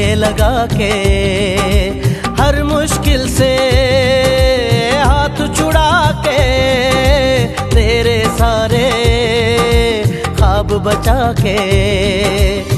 लगा के, हर मुश्किल से हाथ छुड़ा के, तेरे सारे ख्वाब बचा के